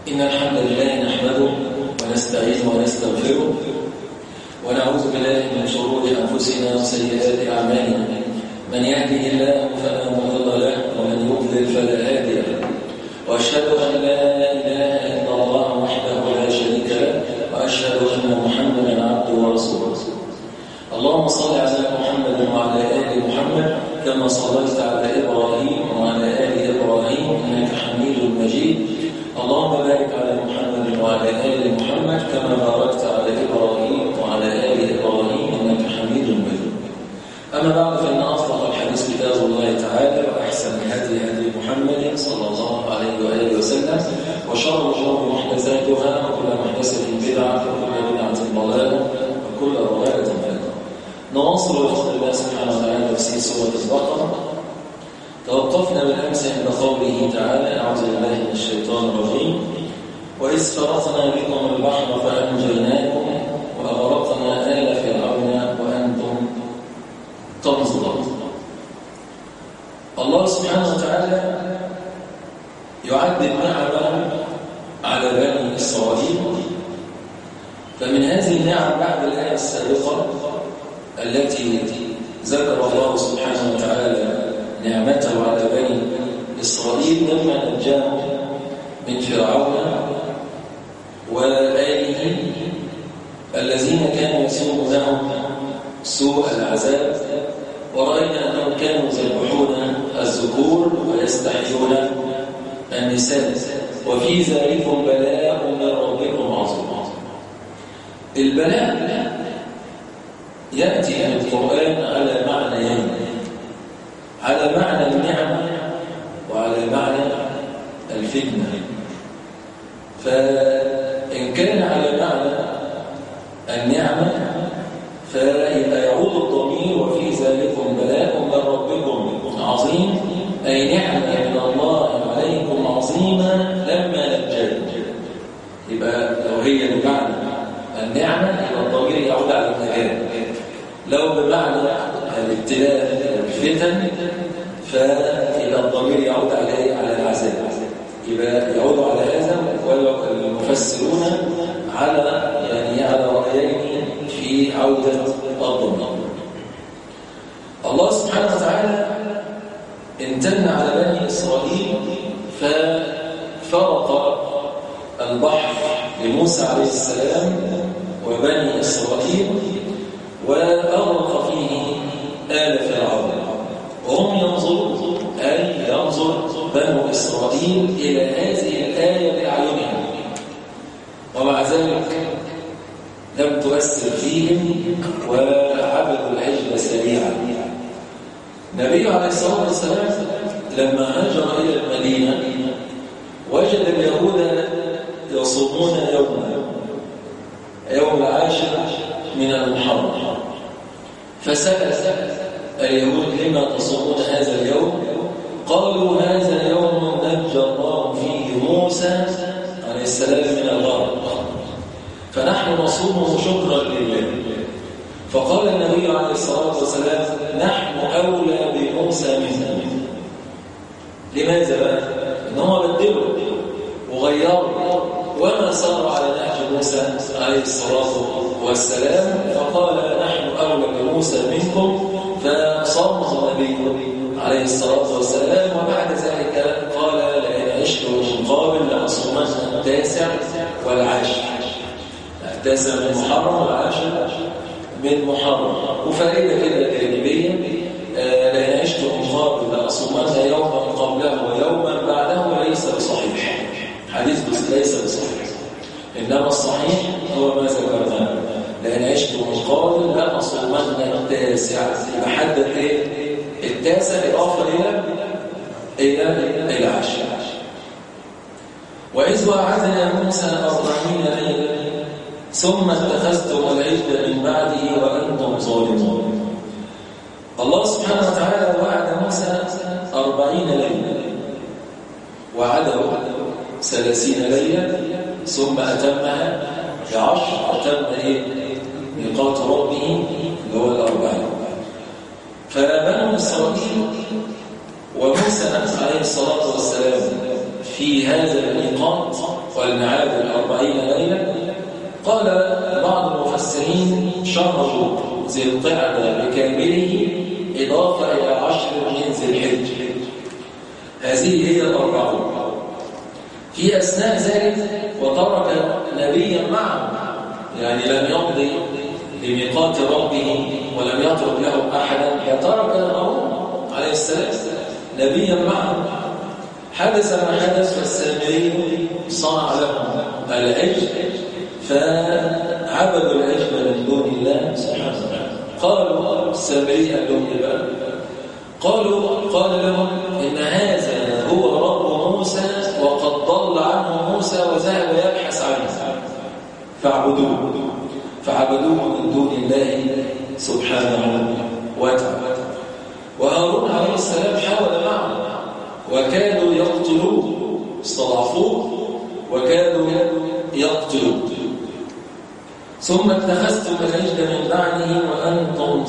إن الحمد لله نحمده ونستعينه ونستغفره ونعوذ بالله من شرور أنفسنا وسيئات أعمالنا. من يهده الله فلا مضل له ومن يضلل فلا هادي له، وأشهد أن لا إله إلا الله وحده لا شريك له، وأشهد أن محمدا عبده ورسوله. اللهم صل على محمد وعلى آل محمد كما صليت على إبراهيم وعلى آل إبراهيم إنك حميد مجيد. اللهم بارك على محمد وعلى آل محمد كما باركت على إبراهيم وعلى آل إبراهيم إنك حميد مجيد. أما بعد، فإن أصدق الحديث كتاب الله تعالى، وأحسن الهدي هدي محمد صلى الله عليه وآله وسلم، وشر الأمور محدثاتها، وكل محدثة بدعة، وكل بدعة ضلالة، وكل ضلالة في النار. نواصل بفضل الله سبحانه وتعالى تفسير سورة البقرة. توقفنا بالأمس عند قوله تعالى: أعوذ بالله من الشيطان الرجيم: وإذ فرقنا بكم البحر فأنجيناكم وأغرقنا آل فرعون وأنتم تنظرون. الله سبحانه وتعالى يعدد نعمه على بني إسرائيل، فمن هذه النعم بعد الآية السابقة التي ذكر الله سبحانه وتعالى نعمته على بني إسرائيل لما نجاهم من فرعون وآله الذين كانوا يسومونهم سوء العذاب، ورأينا أنهم كانوا يذبحون الذكور ويستحيون النساء، وفي ذلك بلاء من ربكم عظيم. البلاء يأتي في القرآن على معنيين: على معنى النعمة وعلى معنى الفتنة. فإن كان على معنى النعمة فيبقى يعود الضمير وفي ذلك بلاء من ربكم عظيم، أي نعمة من الله عليكم عظيمة لما نجاكم. يبقى لو هي بمعنى النعمة يبقى الضمير يعود على المكان، لو بمعنى الابتلاء والفتن فإلى الضمير يعود على العذاب. يبقى يعود على هذا، والمفسرون على رأيين في عودة الضمير. الله سبحانه وتعالى امتن على بني إسرائيل ففرق البحر لموسى عليه السلام وبني إسرائيل، وأغرق فيه آل فرعون وهم ينظرون، أي ينظر بنو إسرائيل إلى هذه الآية بأعينهم، ومع ذلك لم تؤثر فيهم وعبدوا العجل سريعا. النبي عليه الصلاة والسلام لما هاجر إلى المدينة وجد اليهود يصومون يوم العاشر من المحرم، فسأل اليهود: لما تصومون هذا اليوم؟ قالوا: هذا يوم نجى الله فيه موسى عليه السلام من الغرق، فنحن نصومه شكرا لله. فقال النبي عليه الصلاة والسلام: نحن أولى بموسى منه. لماذا بقى؟ إنهم بدلوا وغيروا وما صار على نهج موسى عليه الصلاة والسلام، فقال: نحن أولى بموسى منكم، فصامه النبي عليه الصلاة والسلام. وبعد ذلك قال: لئن عشت من قابل لأصومن التاسع والعاشر، التاسع من محرم والعاشر من محرم. وفائدة كده جانبية: لئن عشت من قابل لأصومن يوما قبله ويوما بعده ليس بصحيح، حديث ليس بصحيح، إنما الصحيح هو ما ذكرناه: لأن عشت من قابل لأصومن التاسع. يحدد إيه؟ التاسع إضافة إلى العاشر. وإذ وعدنا موسى 40 ليلة ثم اتخذتم العجل من بعده وأنتم ظالمون. الله سبحانه وتعالى وعد موسى 40 ليلة، وعده 30 ليلة ثم أتمها ب10. أتم ميقات ربه اللي هو 40. فبنو إسرائيل وموسى عليه الصلاة والسلام في هذا الميقات ولنعادل 40 ليلة. قال بعض المفسرين شهر ذي القعدة بكامله إضافة إلى 10 من ذي الحجة. هذه هي 40. في أثناء ذلك وترك نبيا معه، يعني لم يمضي لميقات ربه ولم يترك له أحدا، وترك هارون عليه السلام نبيا معه. حدث ما حدث، فالسامري صنع لهم العجل فعبدوا العجل من دون الله سبحانه وتعالى. قالوا السامري قال لهم بقى، قال لهم إن هذا هو رب موسى وقد ضل عنه موسى وذهب يبحث عنه فعبدوه من دون الله سبحانه وتعالى. وهارون عليه السلام حاول معه وكادوا يقتلوه، استضعفوه وكادوا يقتلوه. ثم اتخذتم العجل من بعده وأنتم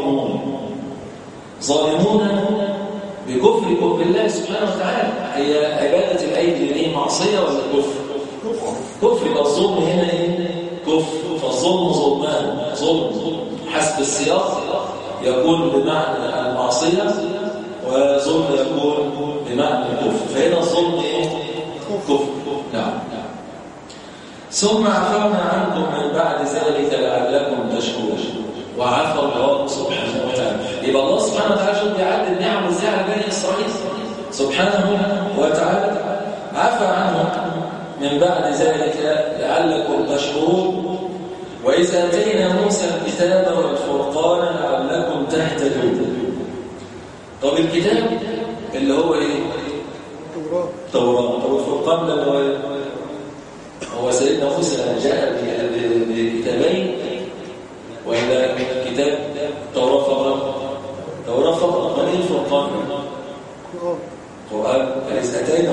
ظالمون بكفركم بالله سبحانه وتعالى. هي عبادة العجل دي معصية ولا كفر؟ كفر. الظلم هنا كفر، فالظلم ظلم حسب السياق يكون بمعنى المعصية، وظلم يكون بمعنى الكفر. فهنا الظلم كفر. نعم. ثم عفونا عنكم من بعد ذلك لعلكم تشكرون. وعفى الله سبحانه وتعالى. يبقى الله سبحانه وتعالى شوف بيعد النعم ازاي على بني اسرائيل سبحانه وتعالى. عفى عنهم من بعد ذلك لعلكم تشكرون. وإذ آتينا موسى الكتاب والفرقان لعلكم تهتدون. طب الكتاب اللي هو ايه؟ توراة. طب الفرقان اللي هو سيدنا موسى جاء بكتابين وإلا كتاب توراة فقط. ما هي الفرقان؟ قرآن. وإذ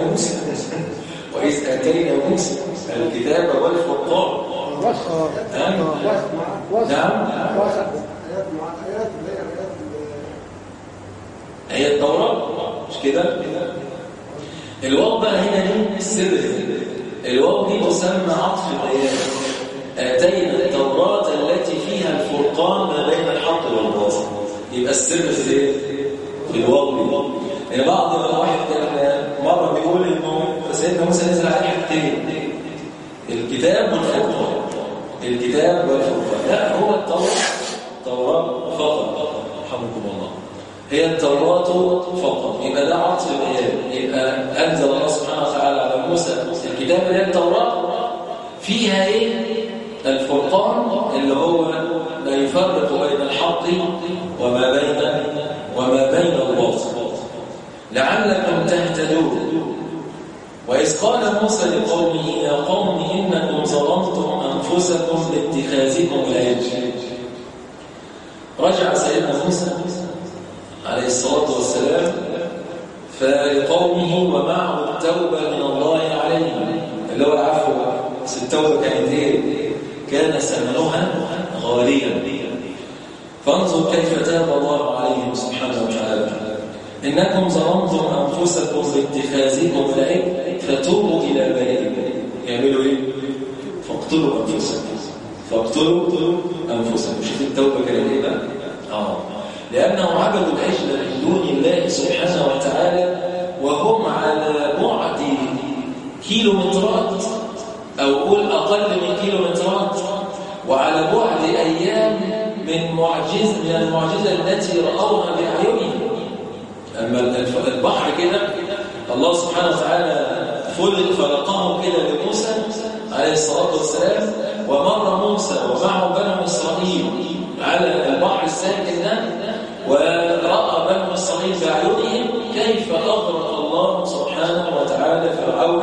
آتينا موسى الكتاب والفرقان. نعم. هي التوراة مش كده؟ الواو بقى هنا دي السر. الواو دي تسمى عطف بيان. آتينا التوراة التي فيها الفرقان ما بين الحق والباطل. يبقى السر في الواو دي. يعني بعض الواحد كان مرة بيقول إنه سيدنا موسى نزل عليه حاجتين، الكتاب والفرقان. الكتاب والفرقان. لا، هو التوراة فقط. رحمكم الله. هي التوراة فقط. يبقى ده عطف بيان. يبقى أنزل الله سبحانه وتعالى على موسى الكتاب اللي هي التوراة فيها ايه؟ الفرقان اللي هو لا يفرق بين الحق وما بين الباطل لعلكم تهتدون. وإذ قال موسى لقومه يا قوم إنكم ظلمتم أنفسكم باتخاذكم العجل. رجع سيدنا موسى عليه الصلاة والسلام فلقومه ومعه التوبة من الله عليهم، اللي هو العفو. بس التوبة كانت ايه؟ كان ثمنها غاليا. فانظر كيف تاب الله عليهم سبحانه وتعالى. إنكم ظلمتم أنفسكم باتخاذكم العجل فتوبوا إلى بارئكم. يعملوا ايه؟ فاقتلوا أنفسكم. شوف التوبة كانت ايه بقى؟ لأنهم عبدوا العجل من دون الله سبحانه وتعالى وهم على بعد كيلومترات، أو قول أقل من كيلومترات، وعلى بعد أيام من المعجزة التي رأوها بأعينهم. أما البحر كده الله سبحانه وتعالى خلقه كده لموسى عليه الصلاة والسلام، ومر موسى ومعه بنو إسرائيل على البحر الساكن ده، ورأى بنو إسرائيل بأعينهم كيف أغرق الله سبحانه وتعالى فرعون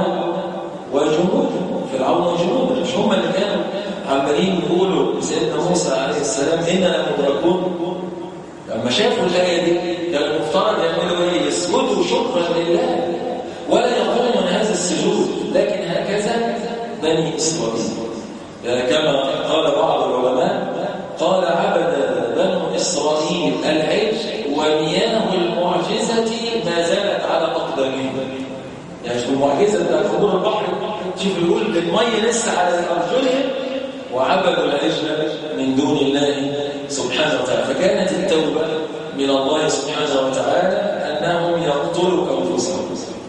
وجنوده. مش هم اللي كانوا عمالين يقولوا سيدنا موسى عليه السلام إننا مدركون؟ لما شافوا الآية دي كان المفترض يعملوا ايه؟ يسجدوا شكرا لله ولا يقوموا من هذا السجود، لكن هكذا بني إسرائيل. يعني كما قال بعض العلماء قال عبد بنو إسرائيل العجل ومياه المعجزة ما زالت على أقدامهم. يعني شوف المعجزة بتاعت عبور البحر، شوف يقول المي لسه على أرجلهم وعبدوا العجل من دون الله سبحانه وتعالى. فكانت التوبة من الله سبحانه وتعالى أنهم يقتلوا أنفسهم.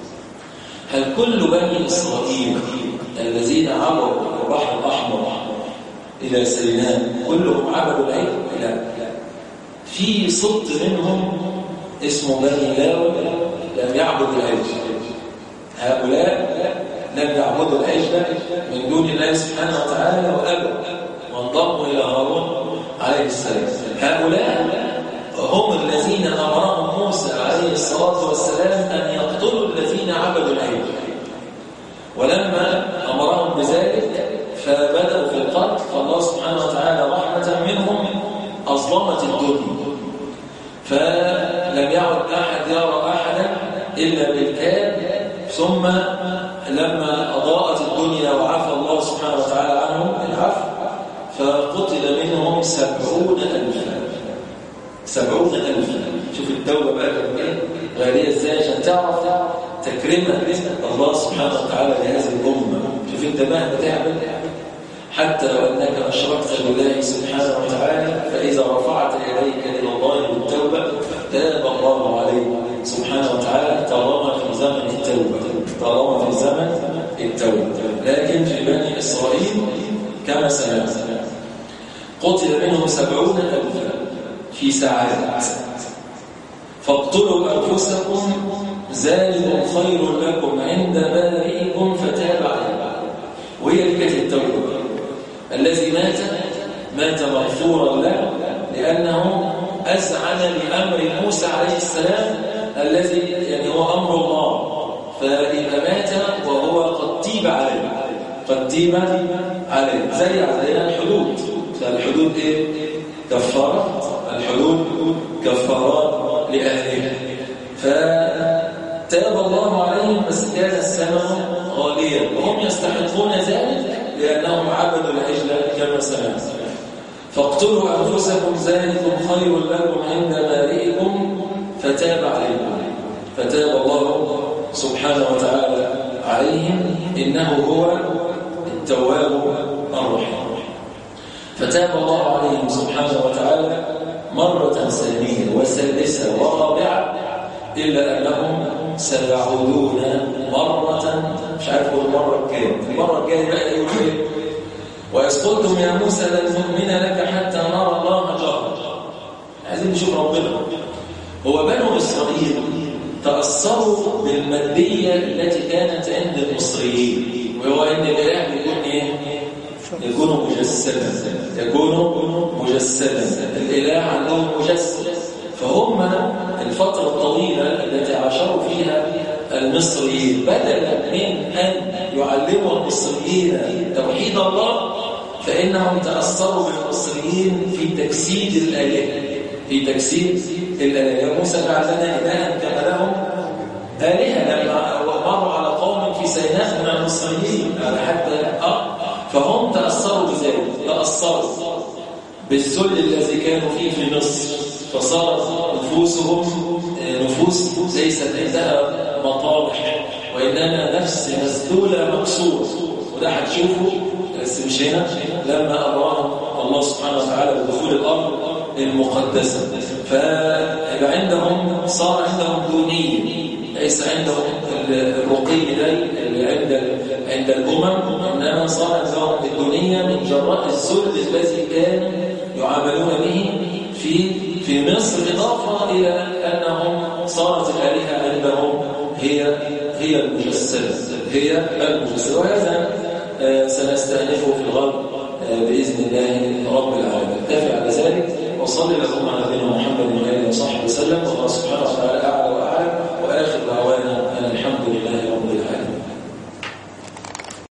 هل كل بني إسرائيل الذين عبروا البحر الأحمر إلى سيناء كلهم عبدوا العجل؟ لا. في صد منهم اسمه بني لاوي لم يعبدوا العجل. هؤلاء لم يعبدوا العجل من دون الله سبحانه وتعالى وأبوا وانضموا إلى هارون عليه السلام. هؤلاء هم الذين أمرهم موسى عليه الصلاة والسلام أن يقتلوا الذين عبدوا العجل، ولما أمرهم بذلك فبدأوا في القتل، فالله سبحانه وتعالى رحمة منهم أظلمت الدنيا، فلم يعد أحد يرى أحدا إلا بالكاد. ثم لما أضاءت الدنيا وعفى الله سبحانه وتعالى عنهم العفو، فقتل منهم 70,000. 70,000. شوف التوبة بقى غالية ازاي عشان تعرف تكرمة الله سبحانه وتعالى لهذه الأمة. شوف انت مهما تعمل حتى لو أنك أشركت بالله سبحانه وتعالى، فإذا رفعت إليك إلى الله بالتوبة تاب الله عليك سبحانه وتعالى طالما في زمن التوبة، طالما في زمن التوبة. لكن في بني إسرائيل كما سمعت قتل منهم 70,000 في ساعات. فاقتلوا أنفسكم ذلكم خير لكم عند بارئكم فتاب عليكم. وهي دي كانت التوبة. الذي مات مغفورا له لأنه أذعن لأمر موسى عليه السلام الذي يعني هو أمر الله، فإذا مات وهو قد تيب عليه، قد تيب عليه زي علينا الحدود. فالحدود إيه؟ كفارات. الحدود كفارات لأهلها. فتاب الله عليهم بس كان الثمن غاليا، وهم يستحقون ذلك لأنهم عبدوا العجل كما سمعنا. فاقتلوا أنفسكم ذلكم خير لكم عند بارئكم فتاب عليكم. فتاب الله سبحانه وتعالى عليهم إنه هو التواب الرحيم. فتاب الله عليهم سبحانه وتعالى مرة ثانية وثالثة ورابعة، إلا أنهم سيعودون مرة مش عارف المرة الجاية. المرة الجاية بقى يقول إيه؟ وإذ قلتم يا موسى لن نؤمن لك حتى نرى الله جهرا. عايزين نشوف ربنا. هو بنو إسرائيل تأثروا بالمادية التي كانت عند المصريين، وهو إن الإله بيكون إيه؟ يكون مجسدا، يكون مجسدا. الإله عندهم مجسد. فهم الفترة الطويلة التي عاشروا فيها المصريين بدلا من أن يعلموا المصريين توحيد الله، فإنهم تأثروا بالمصريين في تجسيد الآلهة، في تجسيد الآلهة. موسى جعل لنا إلها كما لهم آلهة لما مروا على قوم في سيناء من المصريين حتى فهم تأثروا بذلك، تأثروا بالذل الذي كانوا فيه في مصر، فصارت نفوسهم نفوس ليست عندها مطامح، وإنما نفس مسدولة مكسورة. وده هتشوفه بس مش هنا لما أمرهم الله سبحانه وتعالى بدخول الأرض المقدسة. فيبقى عندهم صار عندهم دونية، ليس عندهم الرقي اللي عند الأمم، إنما صار عندهم الدونية من جراء الذل الذي كانوا يعاملون به في مصر، إضافة إلى أنهم صارت الآلهة عندهم هي المجسدة، هي المجسدة. وهذا سنستأنفه في الغد بإذن الله رب العالمين. نتفق على ذلك وصلي لكم على نبينا محمد